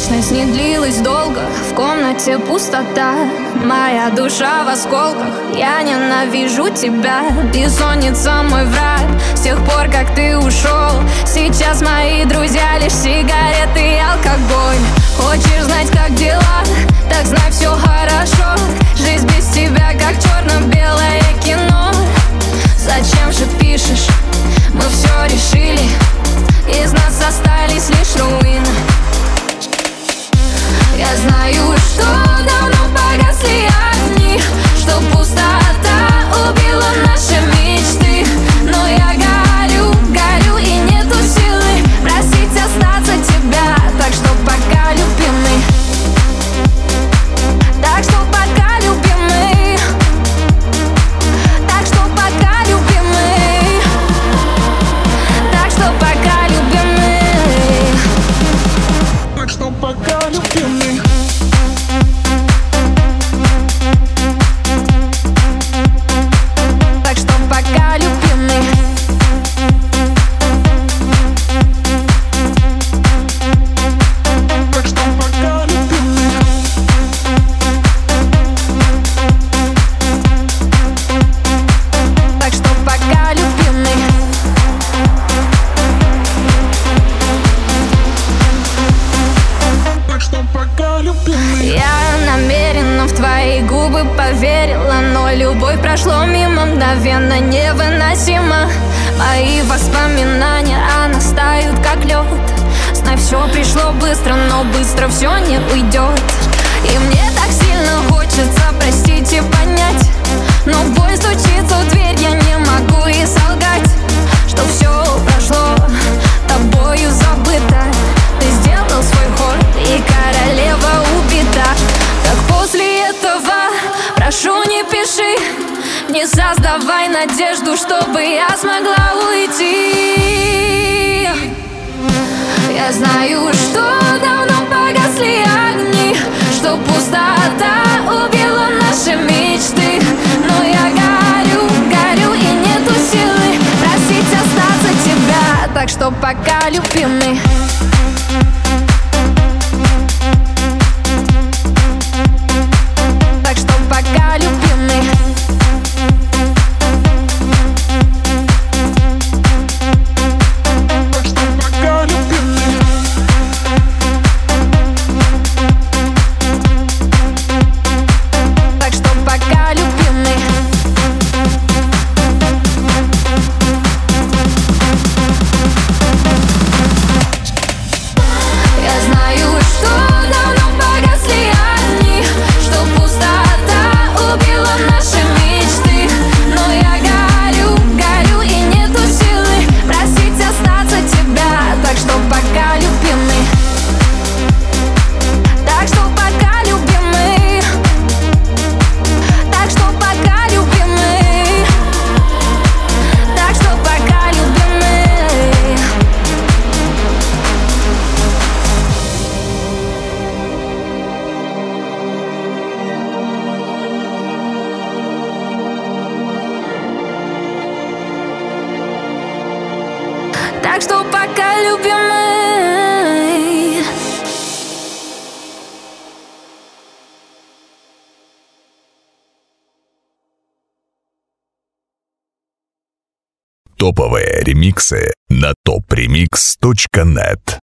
Вечность не длилась долго, в комнате пустота. Моя душа в осколках, я ненавижу тебя. Бессонница мой враг, с тех пор как ты ушел. Сейчас мои друзья лишь сигареты и алкоголь. Хочешь знать, как дела? Так знай, все хорошо. Жизнь без тебя как черно-белое кино. Зачем же пишешь? Мы все решили. Из нас остались лишь руины. Я знаю, что давно погасли огни, что пустота убила наши мечты. Но я горю, горю и нету силы просить остаться тебя. Так что пока, любимый. Так что пока, любимый. Так что пока, любимый. Так что пока, любимый. Так что пока, любимый. Так что пока, любимый. Так что пока, любимый. Так что пока, любимый. Так что пока, любимый. Я намеренно в твои губы поверила, но любовь прошло мимо, мгновенно, невыносимо. Мои воспоминания, она стают как лед. Знай, все пришло быстро, но быстро все не уйдет. И мне так сильно хочется простить и понять, но боль стучится в дверь, я не могу и солгать, что все прошло, тобою забыто. Ты сделал свой ход, и королева убита. Так после этого прошу, не пиши, не создавай надежду, чтобы я смогла уйти. Я знаю, что давно погасли огни, что пустота убила наши мечты. Но я горю, горю и нету силы просить остаться тебя. Так что пока, любимый. Так что пока, любимый. Так что пока, любимый. Так что пока, любимый. Я знаю, что давно погасли огни, что пустота убила наши мечты. Но я горю, горю и нету силы просить остаться тебя. Так что пока, любимый. Так что пока, любимый. Так что пока, любимый. Так что пока, любимый. Так что пока, любимый. Топовые ремиксы на topremix.net.